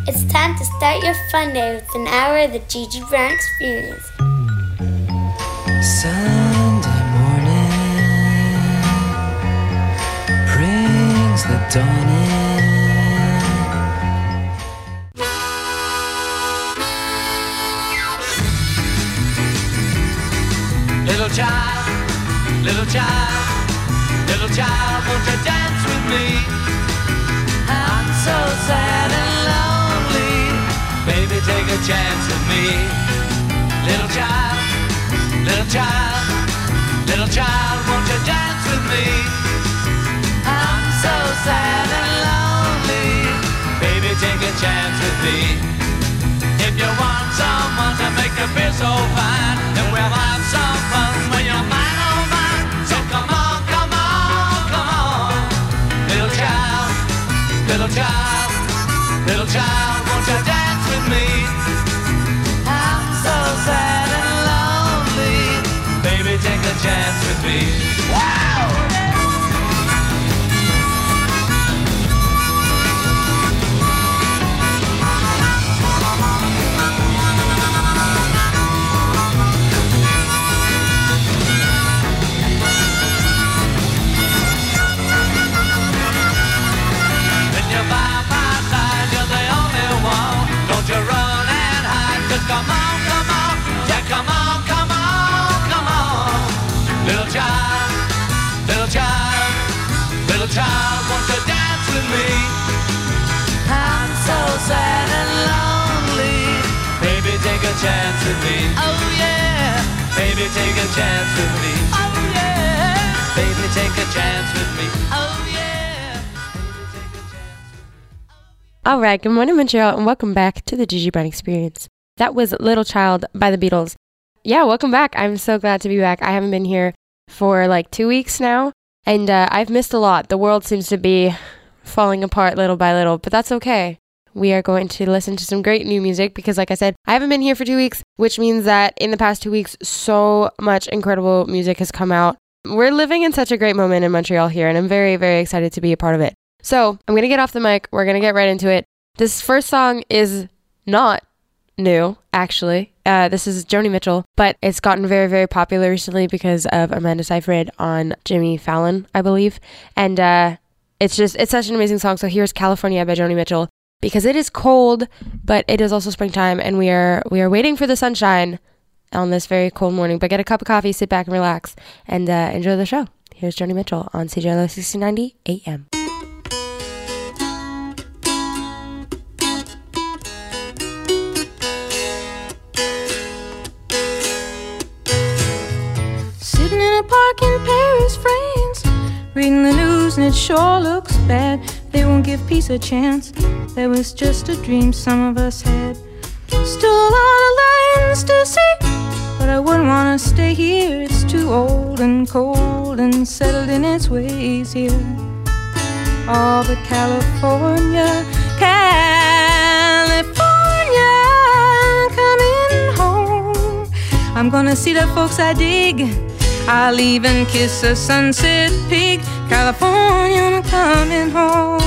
It's time to start your fun day with an hour of the Gigi Brown Experience. Sunday morning brings the dawn in. Little child, little child, little child, won't you dance with me? I'm so sad and lonely, baby, take a chance with me. Little child, little child, little child, won't you dance with me? I'm so sad and lonely, baby, take a chance with me. If you want someone to make you feel so fine, then we'll have some fun when you're mine, oh mine. So come on, come on, come on. Little child, little child, little child, won't you dance with me? I'm so sad and lonely, baby, take a chance with me. Wow! Come on, come on, yeah, come on, come on, come on. Little child, little child, little child, won't you dance with me? I'm so sad and lonely, baby, take a chance with me. Oh yeah, baby, take a chance with me. Oh yeah, baby, take a chance with me. Oh yeah, baby, take a chance with me. All right, good morning, Montreal, and welcome back to the Gigi Brown Experience. That was Little Child by the Beatles. Yeah, welcome back. I'm so glad to be back. I haven't been here for like 2 weeks now, and I've missed a lot. The world seems to be falling apart little by little, but that's okay. We are going to listen to some great new music because, like I said, I haven't been here for 2 weeks, which means that in the past 2 weeks, so much incredible music has come out. We're living in such a great moment in Montreal here, and I'm very, very excited to be a part of it. So I'm going to get off the mic. We're going to get right into it. This first song is not new, actually. This is Joni Mitchell, but it's gotten very, very popular recently because of Amanda Seyfried on Jimmy Fallon, I believe. And it's such an amazing song. So here's California by Joni Mitchell, because it is cold, but it is also springtime, and we are waiting for the sunshine on this very cold morning. But get a cup of coffee, sit back and relax, and enjoy the show. Here's Joni Mitchell on CJLO 1690 AM. Sitting in a park in Paris, France, reading the news and it sure looks bad. They won't give peace a chance. That was just a dream some of us had. Still a lot of lands to see, but I wouldn't want to stay here. It's too old and cold and settled in its ways here. Oh, but California, California, coming home. I'm gonna see the folks I dig. I'll even kiss a sunset pig. California, I'm coming home.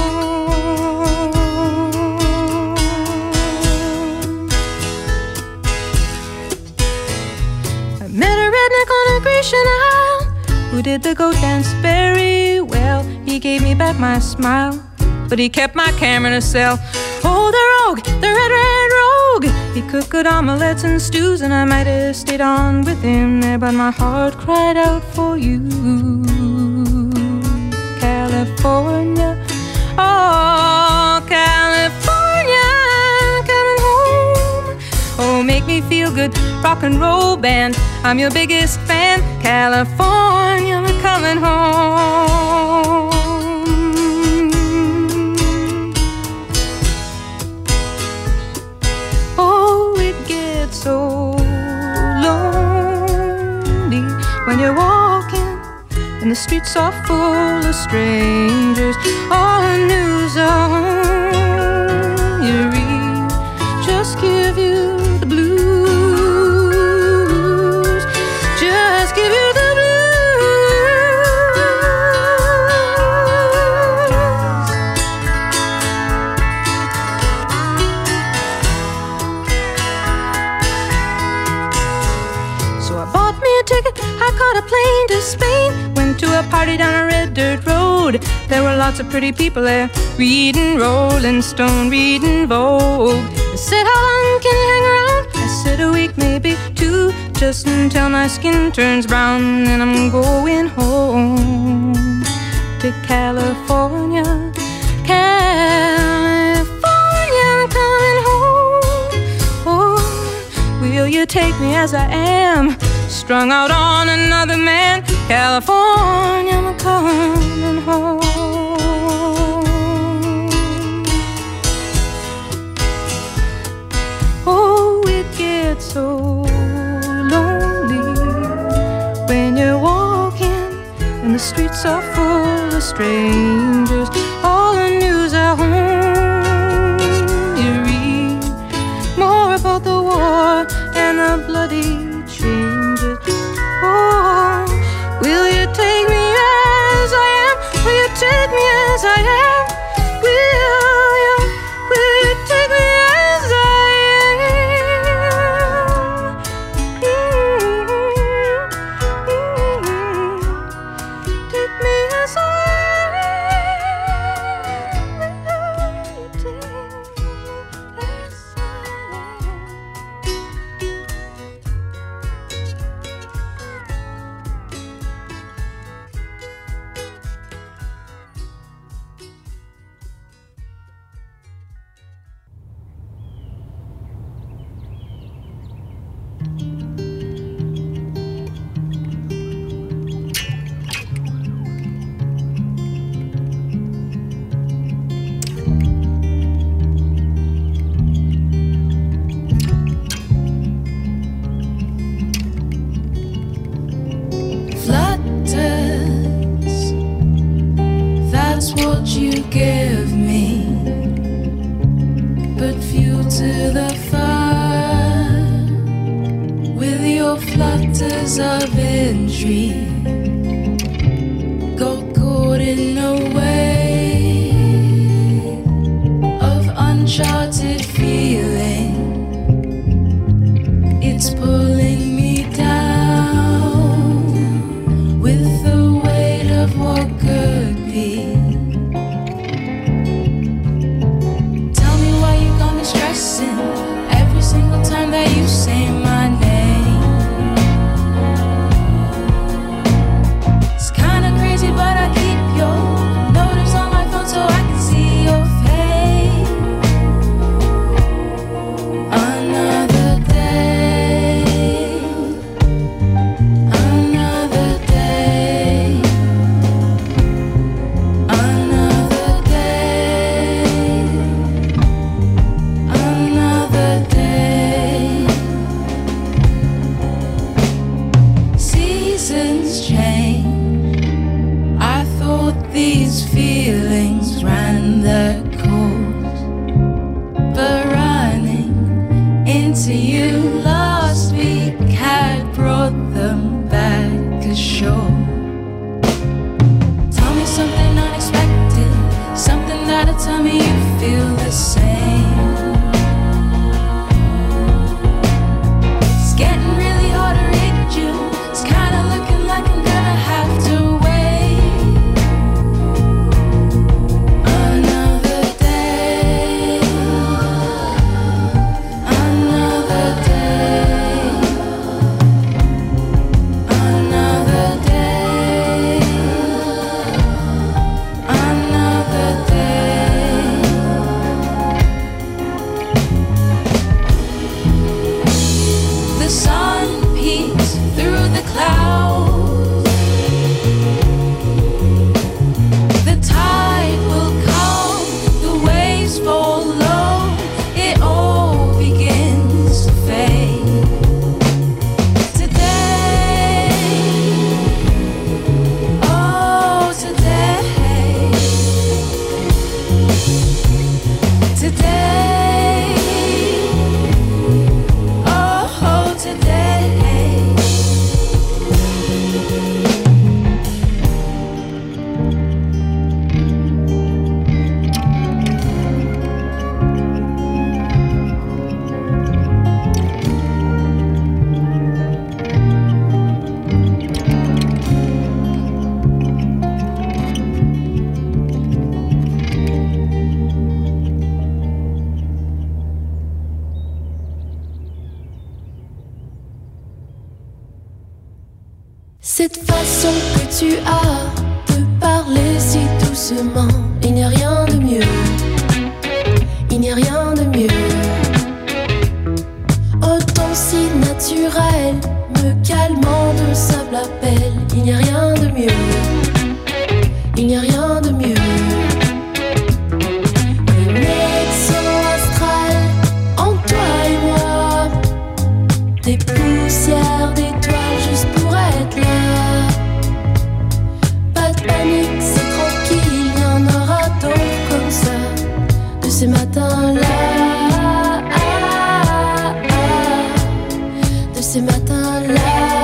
I met a redneck on a Grecian Isle who did the goat dance very well. He gave me back my smile, but he kept my camera in a cell. Oh, the rogue, the red rogue. He cooked good omelets and stews, and I might have stayed on with him there, but my heart cried out for you. California, oh, California, coming home. Oh, make me feel good, rock and roll band. I'm your biggest fan. California, I'm coming home. So lonely when you're walking and the streets are full of strangers. All the news on you read just give you the blues. Just give you the blues. a party down a red dirt road. There were lots of pretty people there, reading Rolling Stone, reading Vogue. They said, how long can you hang around? I said, a week, maybe two, just until my skin turns brown. And I'm going home to California. California, I'm coming home. Oh, will you take me as I am, strung out on another man? California, I'm coming home. Oh, it gets so lonely when you're walking and the streets are full of strangers. All the news at home, you read more about the war and the bloody changes. Oh, will you take me as I am? Will you take me as I am? Will you take me as I am? Take me as I am. Will you take me as I am? Flutters, that's what you give me, but fuel to the fire with your flutters of intrigue. Got caught in a wave of uncharted feeling. It's pulling me down with the weight of what could be. Tell me why you got me stressing every single time that you say my name. It's kinda crazy, but I keep your notice on my phone so I can see your face. Another day, another day, another day, another day. Seasons change. I thought these feelings ran their course, but running into you last week had brought them back ashore. Tell me something unexpected, something that'll tell me you feel the same. It's getting really hard to read you. It's kinda looking like I'm gonna have to wait. Another day, another day, another day, another day. Cette façon que tu as de parler si doucement, il n'y a rien de mieux, il n'y a rien de mieux. Oh, ton si naturel, me calmant de simple appel, il n'y a rien de mieux, il n'y a rien de mieux. Connexion astrale en toi et moi, des poussières d'étoiles juste pour être là. Pas de panique, c'est tranquille, il y en aura d'autres comme ça, de ces matins-là. De ces matins-là.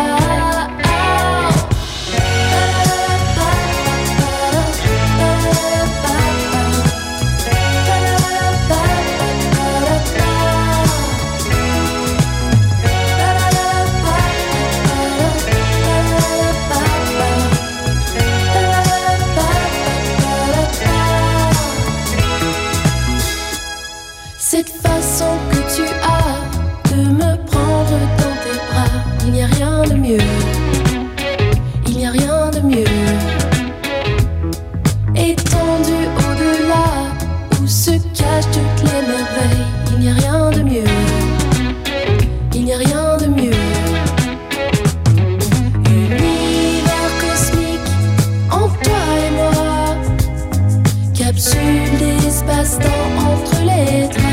Cette façon que tu as de me prendre dans tes bras, il n'y a rien de mieux, il n'y a rien de mieux. Étendu au-delà, où se cachent toutes les merveilles, il n'y a rien de mieux, il n'y a rien de mieux. Univers cosmique en toi et moi, capsule d'espace-temps entre les draps.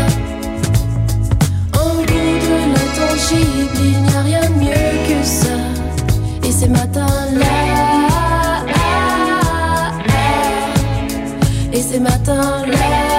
Il n'y a rien de mieux que ça. Et ces matins-là, et ces matins-là.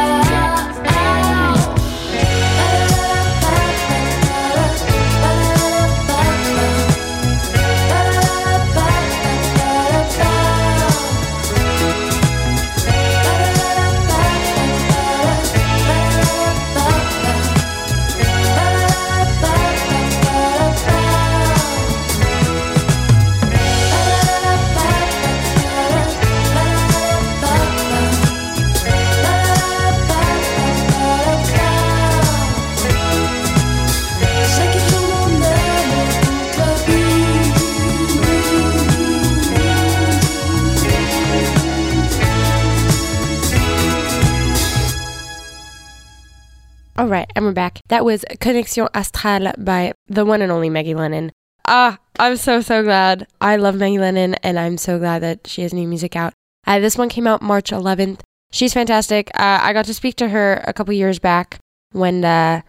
All right, and we're back. That was Connexion Astrale by the one and only Maggie Lennon. I'm so glad. I love Maggie Lennon, and I'm so glad that she has new music out. This one came out March 11th. She's fantastic. I got to speak to her a couple years back when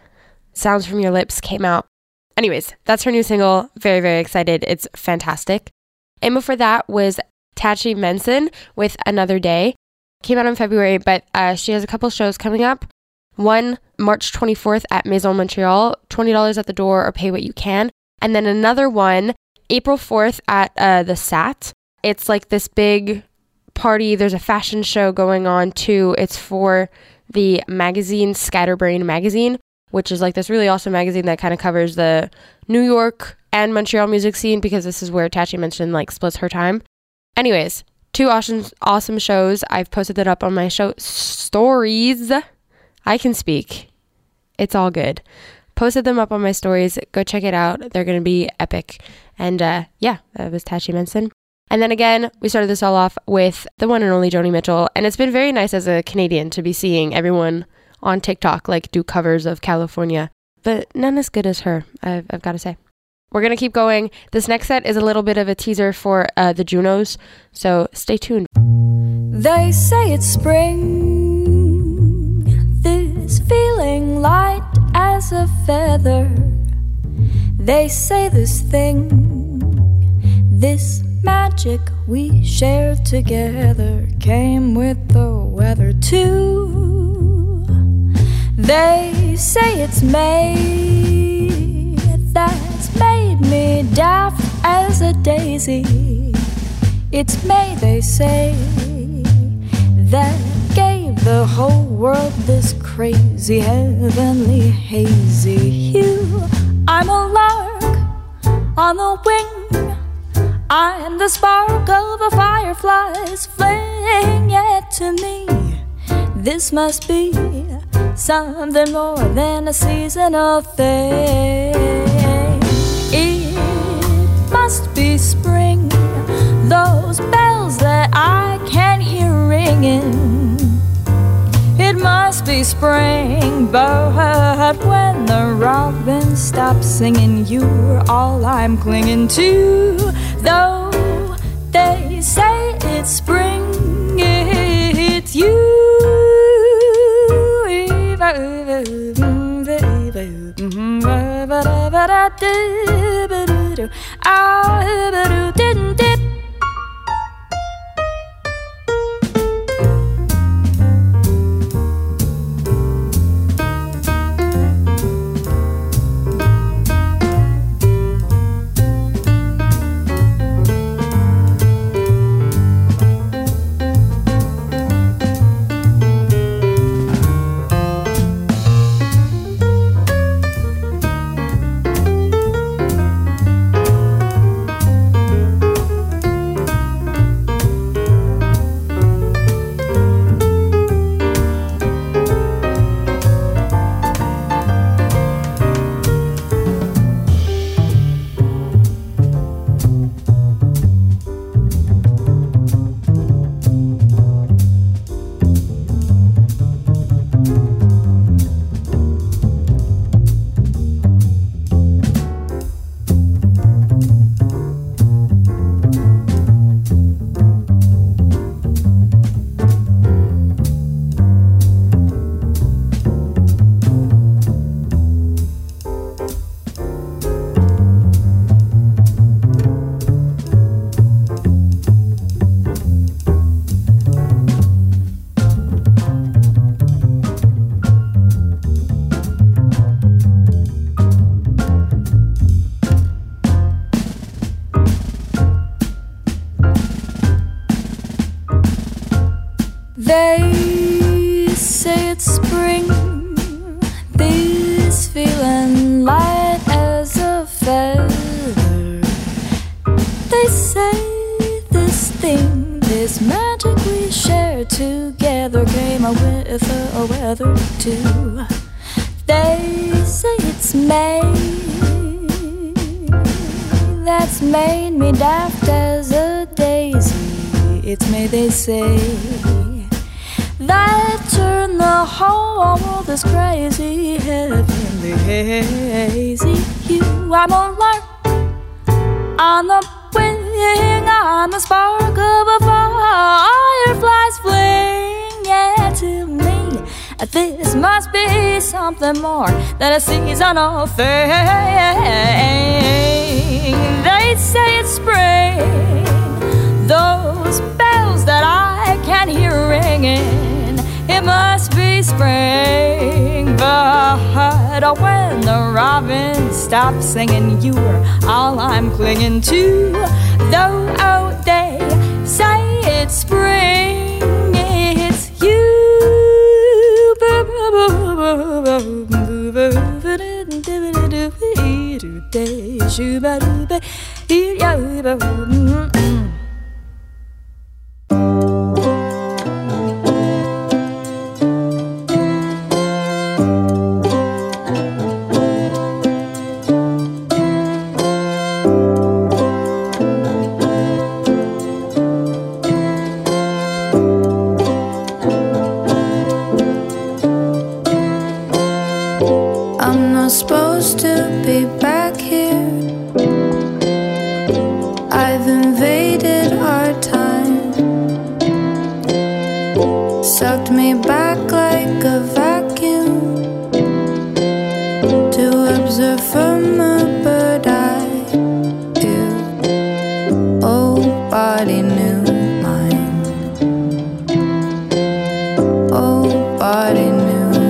Sounds From Your Lips came out. Anyways, that's her new single. Very, very excited. It's fantastic. And before that was Tachi Manson with Another Day. Came out in February, but she has a couple shows coming up. One, March 24th at Maison Montreal, $20 at the door or pay what you can. And then another one, April 4th at the SAT. It's like this big party. There's a fashion show going on too. It's for the magazine, Scatterbrain Magazine, which is like this really awesome magazine that kind of covers the New York and Montreal music scene, because this is where Tachi mentioned like splits her time. Anyways, two awesome shows. I've posted that up on my show stories. I can speak. It's all good. Posted them up on my stories. Go check it out. They're going to be epic. And yeah, that was Tachi Manson. And then again, we started this all off with the one and only Joni Mitchell. And it's been very nice as a Canadian to be seeing everyone on TikTok like do covers of California. But none as good as her, I've got to say. We're going to keep going. This next set is a little bit of a teaser for the Junos. So stay tuned. They say it's spring. This feeling light as a feather. They say this thing, this magic we shared together, came with the weather too. They say it's May, that's made me daft as a daisy. It's May, they say, that gave the whole world this crazy, heavenly, hazy hue. I'm a lark on the wing, I'm the spark of a firefly's flame. Yet to me, this must be something more than a seasonal thing. It must be spring, those bells that I can hear ringing. It must be spring, but when the robin stops singing, you're all I'm clinging to. Though they say it's spring, it's you. They say it's spring, this feeling light as a feather. They say this thing, this magic we share together came with a weather too. They say it's May, that's made me daft as a daisy. It's May, they say, that turned the whole world this crazy, heavenly hazy hue. I'm a lark on the wing, on the spark of a firefly's fling. Yeah, to me, this must be something more than a seasonal thing. They say it's spring, those bells that I can hear ringing. It must be spring, but when the robin stops singing, you are all I'm clinging to. Though they say it's spring, it's you. I'm not supposed to be back here. I've invaded our time, sucked me back like a vacuum to observe from a bird eye view. Oh, body knew mine. Oh, body knew.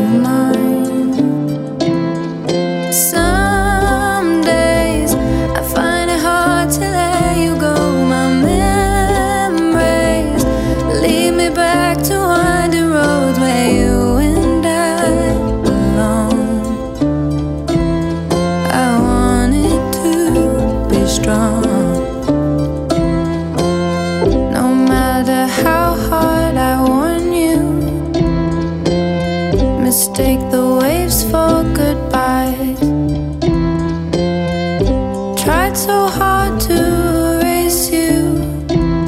Mistake the waves for goodbyes. Tried so hard to erase you.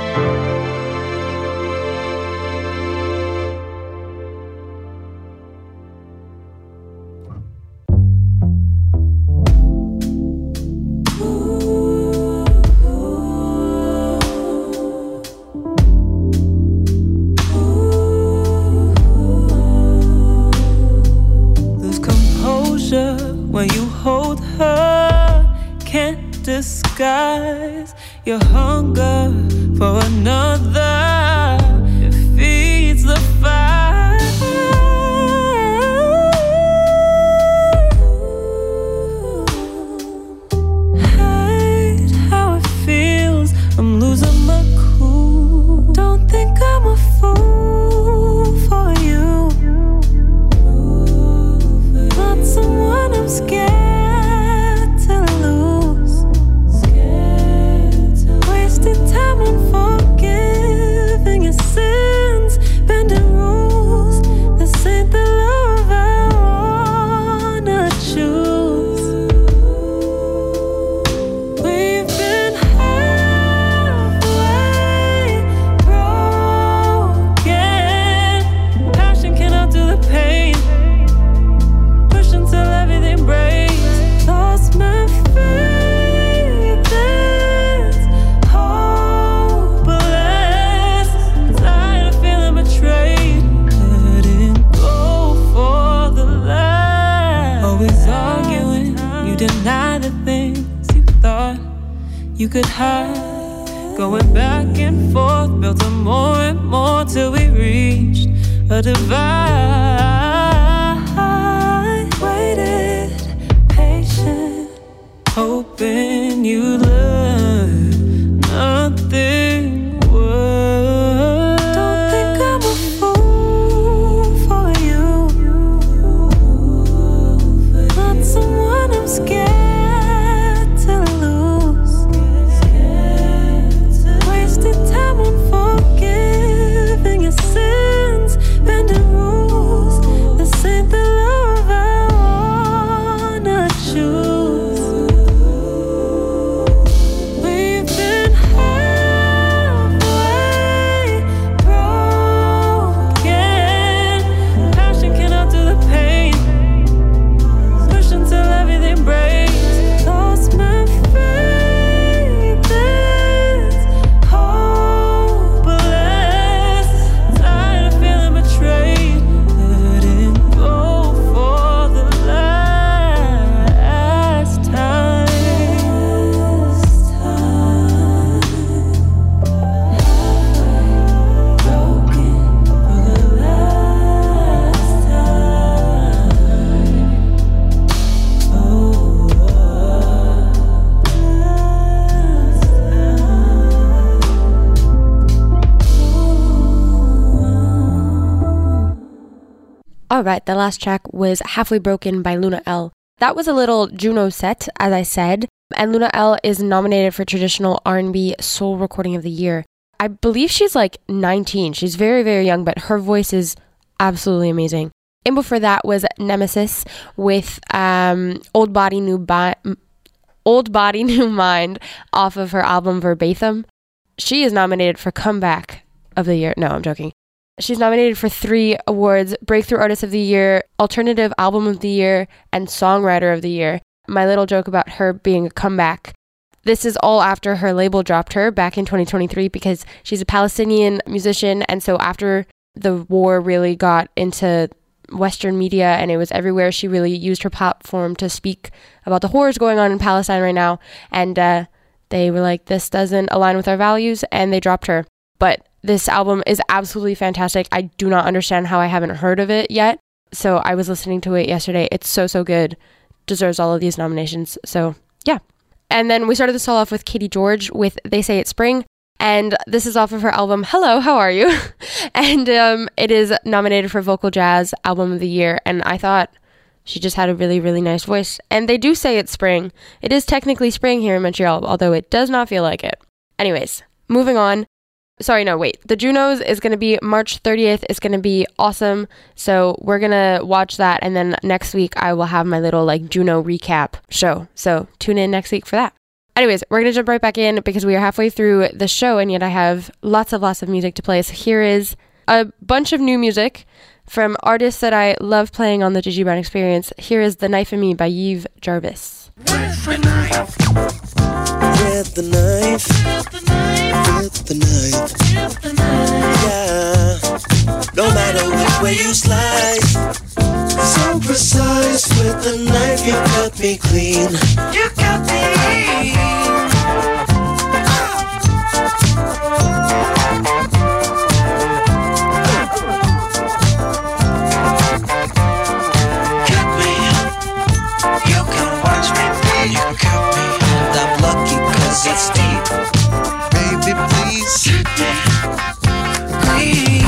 When you hold her, can't disguise your hunger for another. It feeds the fire. Hide how it feels. I'm losing my cool. Don't think I'm a fool for you. Not someone I'm scared to lose. Wasted time on forgiving your sins, bending rules. This ain't the love I wanna choose. We've been halfway broken. Passion can outdo the pain. Push until everything breaks. Lost my faith, it's hopeless. Tired of feeling betrayed. Letting go for the last. Always arguing, you deny the things you thought you could hide. Going back and forth, built on more and more till we reached a divide. Waited, patient, hoping you learn nothing would. Don't think I'm a fool for you. Not someone I'm scared to lose. Wasted time on forgiving your sins, bending rules. This ain't the love I wanna choose. We've been halfway broken. Passion can outdo the pain. Push until everything breaks. Lost my faith, it's hopeless. Tired of feeling betrayed. Letting go for the last time. Broken for the last time. All right, the last track was Halfway Broken by Luna L. That was a little Juno set, as I said, and Luna L is nominated for Traditional R&B Soul Recording of the Year. I believe she's like 19. She's very, very young, but her voice is absolutely amazing. And before that was Nemesis with Old Body New Mind off of her album Verbatim. She is nominated for Comeback of the Year. No, I'm joking. She's nominated for 3 awards: Breakthrough Artist of the Year, Alternative Album of the Year, and Songwriter of the Year. My little joke about her being a comeback. This is all after her label dropped her back in 2023 because she's a Palestinian musician, and so after the war really got into Western media and it was everywhere, she really used her platform to speak about the horrors going on in Palestine right now, and they were like, this doesn't align with our values, and they dropped her. But this album is absolutely fantastic. I do not understand how I haven't heard of it yet. So I was listening to it yesterday. It's so, so good. Deserves all of these nominations. So yeah. And then we started this all off with Katie George with They Say It's Spring. And this is off of her album, Hello, How Are You? And it is nominated for Vocal Jazz Album of the Year. And I thought she just had a really, really nice voice. And they do say it's spring. It is technically spring here in Montreal, although it does not feel like it. Anyways, moving on. Sorry, no, wait. The Junos is going to be March 30th. It's going to be awesome. So we're going to watch that. And then next week, I will have my little Juno recap show. So tune in next week for that. Anyways, we're going to jump right back in because we are halfway through the show and yet I have lots of music to play. So here is a bunch of new music from artists that I love playing on the Gigi Brown Experience. Here is The Knife in Me by Yves Jarvis. With the knife. With the knife. With the knife. With the knife. With the knife. Yeah. No matter which way you slice. So precise with the knife, you cut me clean. You cut me clean. Cut me. You can watch me bleed. You cut me. And I'm lucky 'cause it's deep. Baby, please. Cut me clean.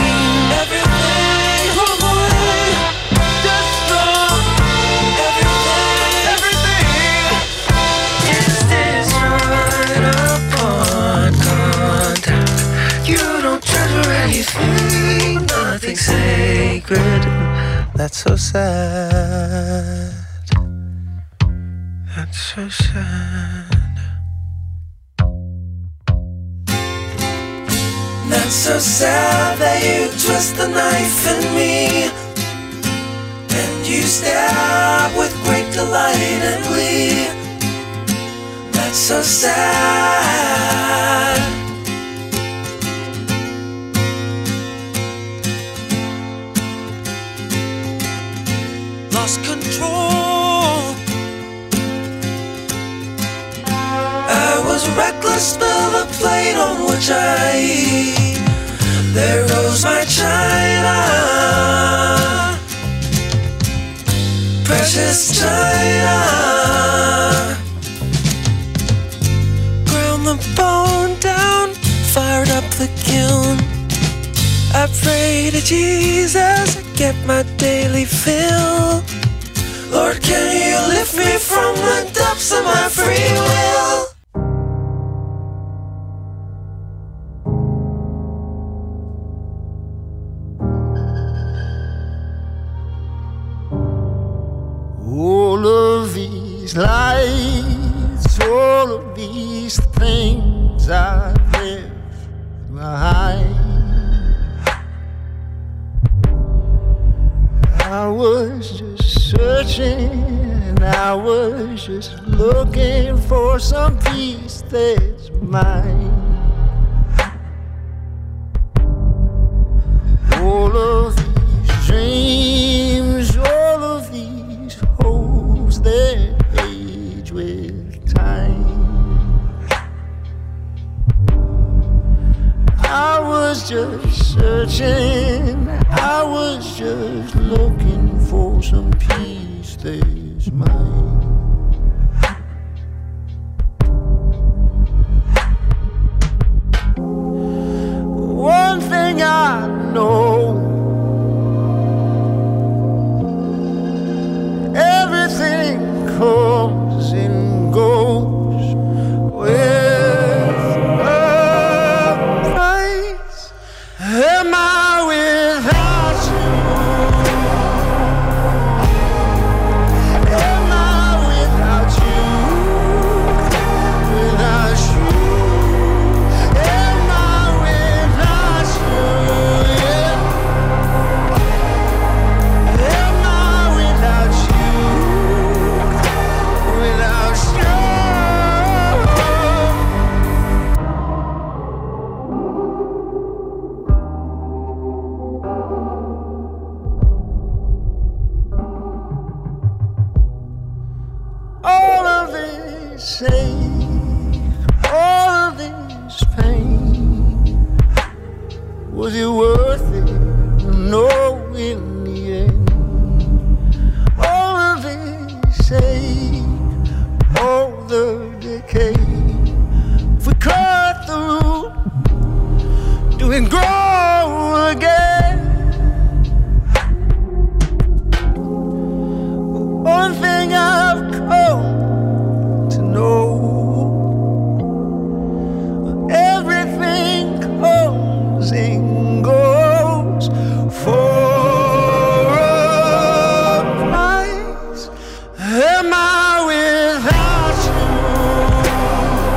Nothing sacred. That's so sad. That's so sad. That's so sad that you twist the knife in me and you stab with great delight and glee. That's so sad. Lost control. I was reckless, spilled the plate on which I eat. There goes my china, precious china. Ground the bone down, fired up the kiln. I pray to Jesus, I get my daily fill. Lord, can you lift me from the depths of my free will? All of these lights, all of these things I've left behind. I was just searching, I was just looking for some peace that's mine. All of these dreams, all of these hopes that age with time. I was just searching, I was just looking for some peace that's mine. One thing I know, everything comes and goes with a price. Am I without you? Am I without you? Without you? Am I without you? Yeah. Am I without you? Without you? All of this ache, all of this pain, was it worth it? No, in the end. All of this ache, all the decay, if we cut the root, do it grow again? One thing I've come to know, everything comes and goes for a price. Am I without you?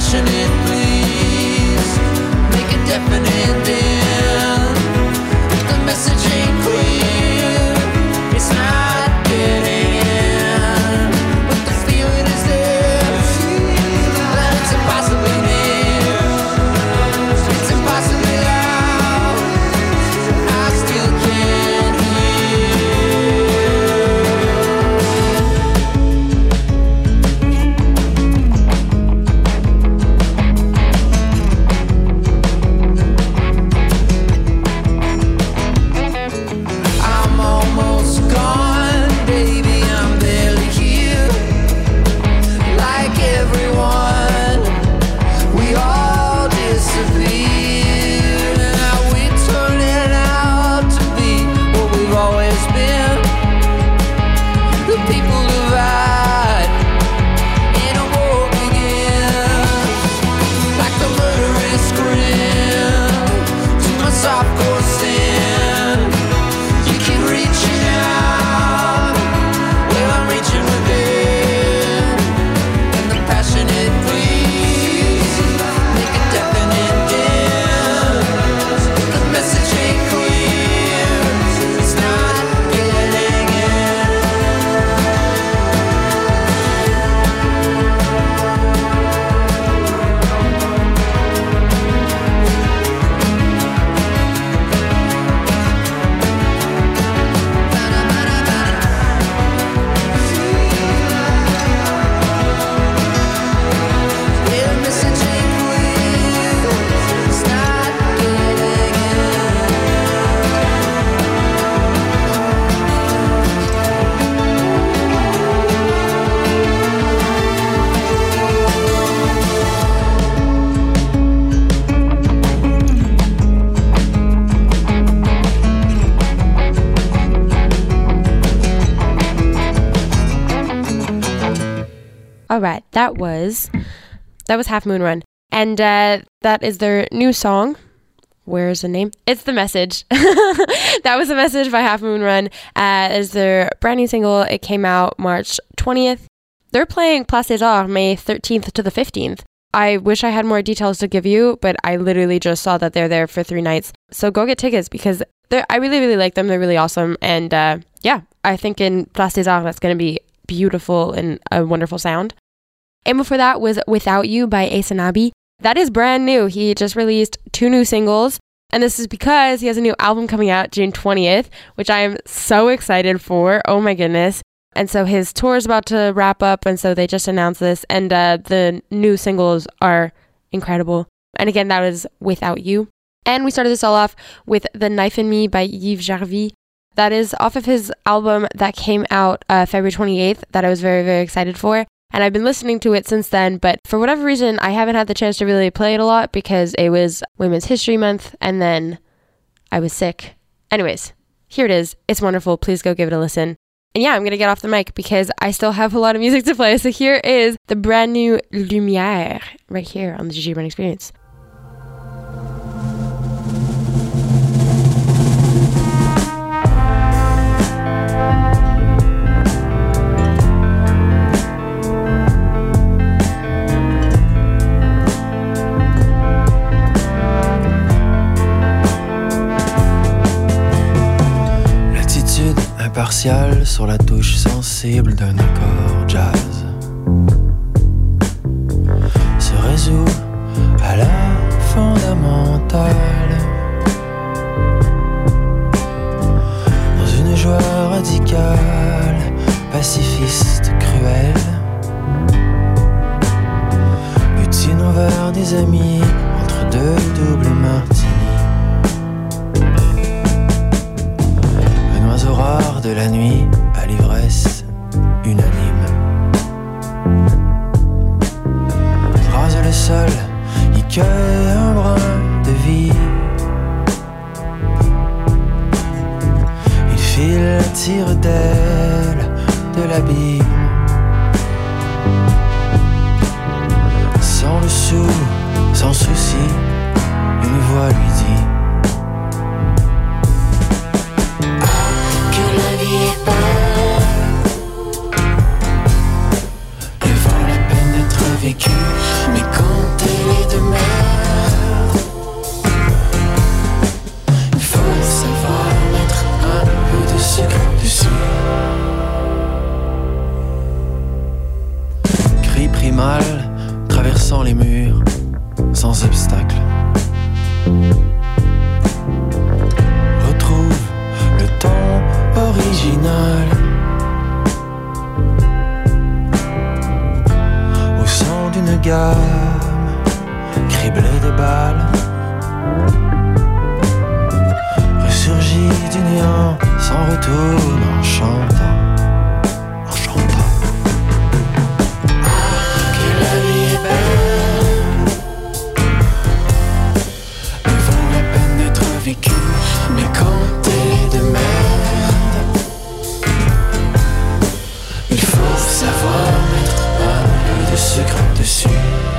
passionate please make a definite end. If the message ain't clear, it's not getting in. But the feeling is there that it's impossibly near, it's impossibly loud. I still can't I'm almost gone, baby, I'm barely here. Like everyone, we all disappear. Now we're turning out to be what we've always been. The people divide and a war begins. Like the murderous grin to my softcore sin. You keep reaching out, well I'm reaching within. And the passionate please make a definite dent. The message ain't clear, it's not getting in. Yeah, the message ain't clear, it's not getting All right, that was Half Moon Run, and that is their new song. Where's the name? It's The Message. That was The Message by Half Moon Run. Is their brand new single. It came out March 20th. They're playing Place des Arts May 13th to the 15th. I wish I had more details to give you, but I literally just saw that they're there for 3 nights. So go get tickets because I really, really like them. They're really awesome. And yeah, I think in Place des Arts that's going to be beautiful and a wonderful sound. And before that was Without You by Asanabi. That is brand new. He just released 2 new singles. And this is because he has a new album coming out June 20th, which I am so excited for. Oh my goodness. And so his tour is about to wrap up. And so they just announced this. And the new singles are incredible. And again, that was Without You. And we started this all off with The Knife in Me by Yves Jarvis. That is off of his album that came out February 28th that I was very, very excited for. And I've been listening to it since then, but for whatever reason, I haven't had the chance to really play it a lot because it was Women's History Month and then I was sick. Anyways, here it is. It's wonderful. Please go give it a listen. And yeah, I'm going to get off the mic because I still have a lot of music to play. So here is the brand new Lumière right here on the Gigi Brand Experience. Impartial sur la touche sensible d'un accord jazz se résout à la fondamentale dans une joie radicale, pacifiste, cruelle, butine au verre des amis entre 2 doubles martinis. Aux rares de la nuit à l'ivresse unanime. Rase le sol, y cueille un brin de vie. Il file un tire-d'aile de l'abîme. Sans le sou, sans souci, une voix lui dit: vécu, mais quand mal, traversant les murs, sans obstacle. Retrouve le ton original. Au son d'une gamme criblée de balles, ressurgit du néant, s'en retourne en chantant. Que la vie est belle, elle vaut la peine d'être vécue, mais quand elle est de merde, il faut savoir mettre un peu de sucre dessus.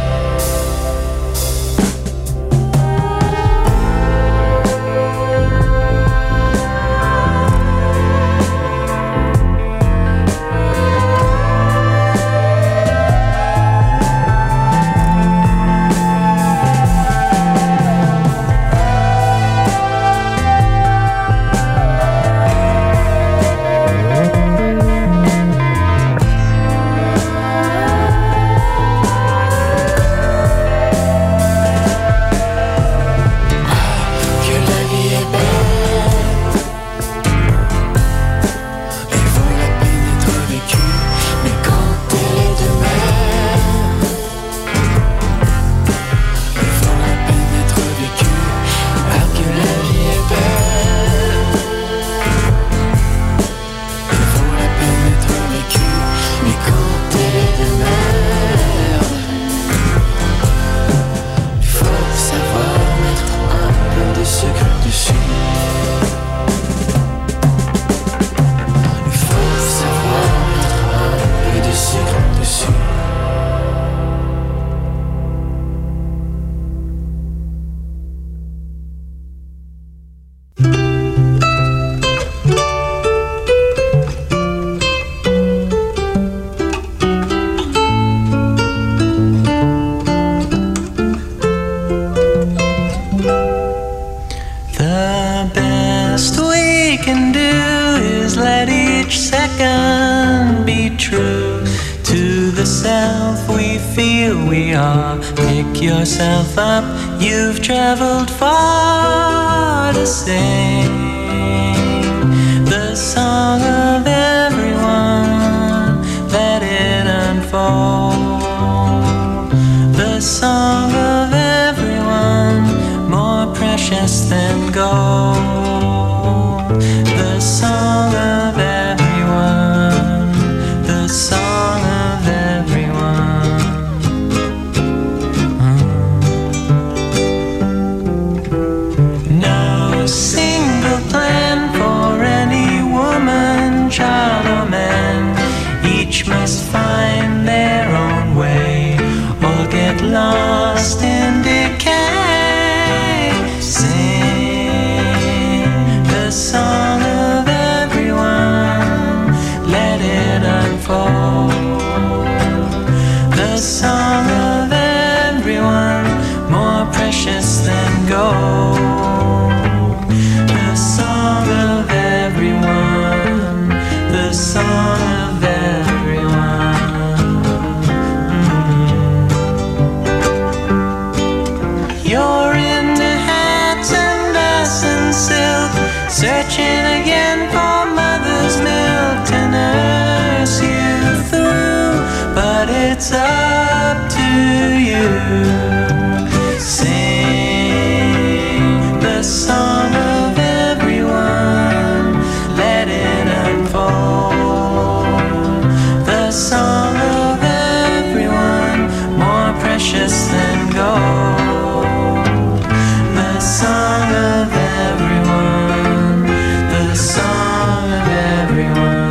Yourself up, you've traveled far to sing the song of everyone, let it unfold. The song of everyone, more precious than gold. The song of everyone, the song of everyone. Single plan for any woman, child or man. Each must find their own way or get lost in decay. Sing the song of everyone, let it unfold. The song of everyone, more precious than gold. The song of everyone, the song of everyone. You're into hats and vests and silk, searching again for mother's milk to nurse you through, but it's up to you. Sing the song of everyone, let it unfold. The song of everyone, more precious than gold. The song of everyone, the song of everyone.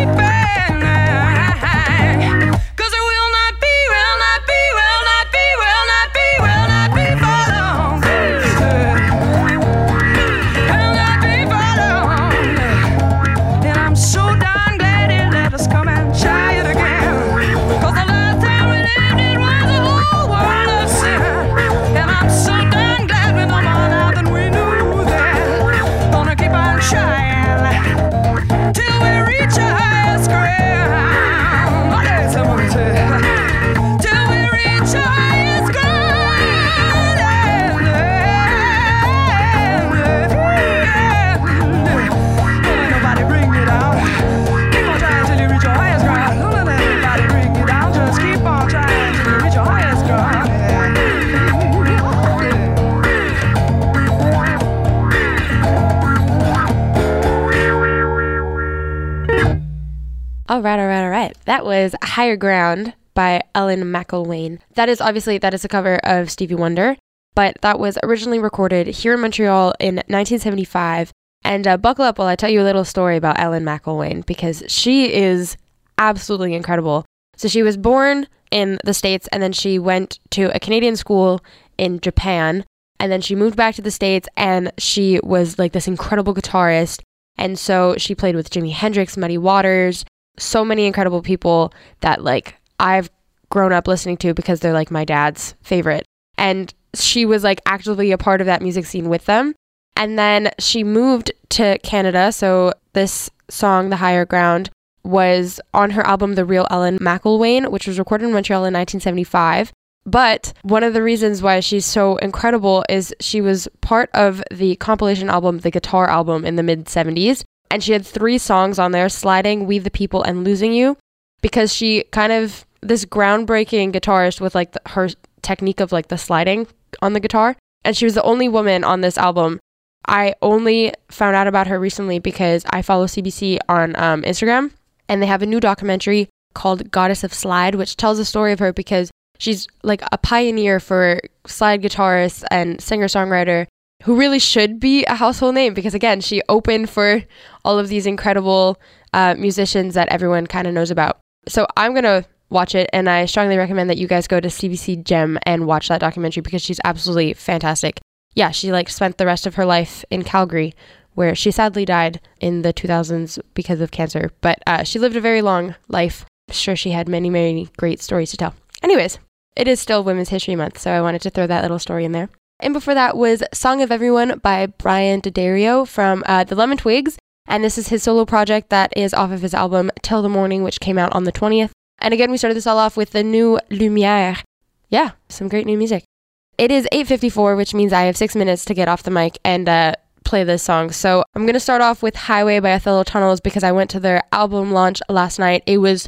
All right. That was Higher Ground by Ellen McElwain. That is a cover of Stevie Wonder, but that was originally recorded here in Montreal in 1975. And buckle up while I tell you a little story about Ellen McElwain, because she is absolutely incredible. So she was born in the States, and then she went to a Canadian school in Japan, and then she moved back to the States, and she was like this incredible guitarist. And so she played with Jimi Hendrix, Muddy Waters, so many incredible people that like I've grown up listening to because they're like my dad's favorite. And she was like actively a part of that music scene with them. And then she moved to Canada. So this song, The Higher Ground, was on her album The Real Ellen McElwain, which was recorded in Montreal in 1975. But one of the reasons why she's so incredible is she was part of the compilation album, The Guitar Album, in the mid-70s. And she had 3 songs on there, Sliding, We the People, and Losing You, because she kind of, this groundbreaking guitarist with like her technique of like the sliding on the guitar. And she was the only woman on this album. I only found out about her recently because I follow CBC on Instagram, and they have a new documentary called Goddess of Slide, which tells the story of her because she's like a pioneer for slide guitarists and singer-songwriter who really should be a household name because, again, she opened for all of these incredible musicians that everyone kind of knows about. So I'm going to watch it, and I strongly recommend that you guys go to CBC Gem and watch that documentary because she's absolutely fantastic. Yeah, she like spent the rest of her life in Calgary, where she sadly died in the 2000s because of cancer. But she lived a very long life. I'm sure she had many, many great stories to tell. Anyways, it is still Women's History Month, so I wanted to throw that little story in there. And before that was Song of Everyone by Brian D'Addario from the Lemon Twigs. And this is his solo project that is off of his album Till the Morning, which came out on the 20th. And again, we started this all off with the new Lumière. Yeah, some great new music. It is 8:54, which means I have 6 minutes to get off the mic and play this song. So I'm going to start off with Highway by Othello Tunnels because I went to their album launch last night. It was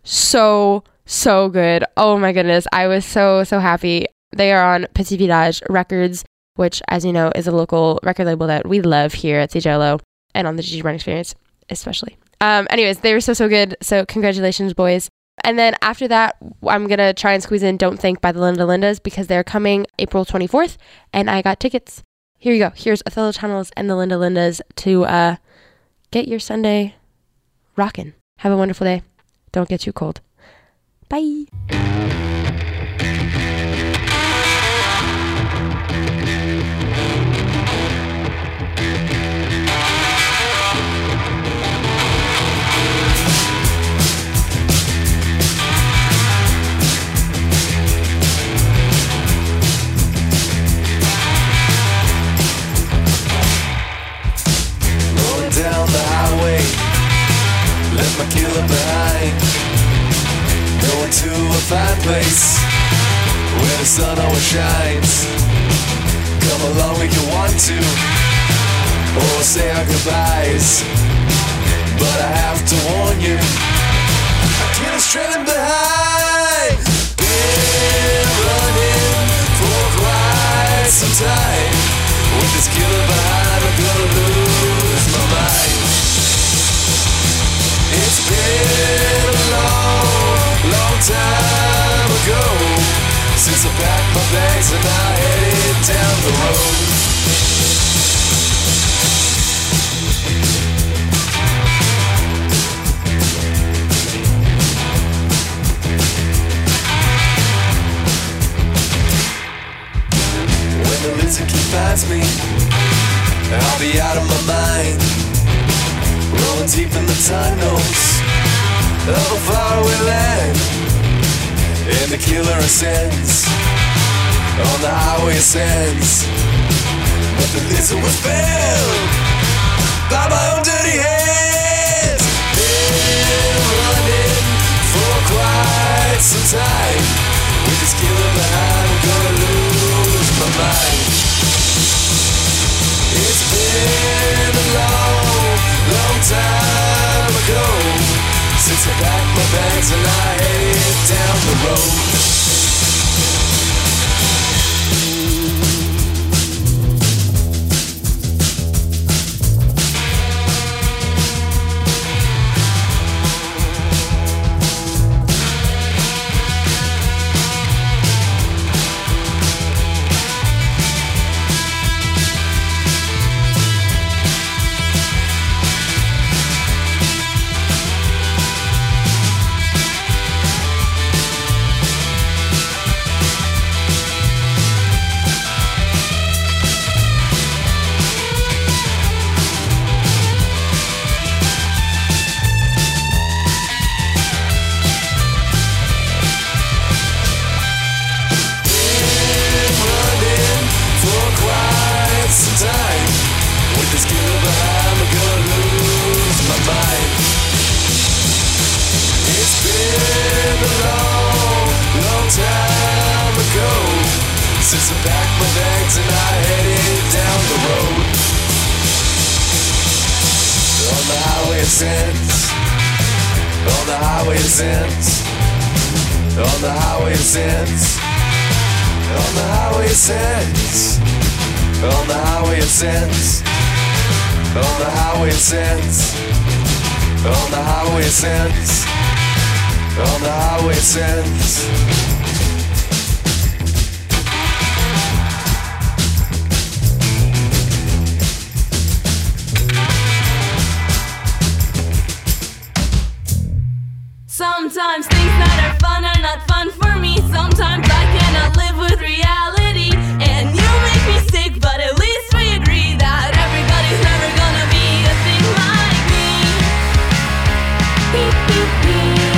so good. Oh my goodness. I was so happy. They are on Petit Village Records, which, as you know, is a local record label that we love here at CJLO and on the Gigi Bryan Experience, especially. Anyways, they were so good. So congratulations, boys. And then after that, I'm going to try and squeeze in Don't Think by the Linda Lindas because they're coming April 24th, and I got tickets. Here you go. Here's Othello Tunnels and the Linda Lindas to get your Sunday rockin'. Have a wonderful day. Don't get too cold. Bye. Down the highway, left my killer behind. Going to a fine place where the sun always shines. Come along if you want to, or say our goodbyes. But I have to warn you, I can't straighten behind. Been running for quite some time. With this killer behind, I'm gonna lose my mind. It's been a long time ago since I packed my bags and I headed down the road. me, I'll be out of my mind, rolling deep in the tunnels of a faraway land. And the killer ascends, on the highway ascends, but the lizard was felled by my own dirty hands. Been running for quite some time, with this killer behind, I'm gonna lose my mind. It's been a long, long time ago since I packed my bags and I headed down the road. Since I packed my bags and I headed down the road. On the highway ascends, on the highway ascends, on the highway ascends, on the highway ascends, on the highway ascends, on the highway ascends, on the highway ascends, on the highway ascends. Sometimes things that are fun are not fun for me. Sometimes I cannot live with reality. And you make me sick, but at least we agree that everybody's never gonna be a thing like me. Beep, beep, beep.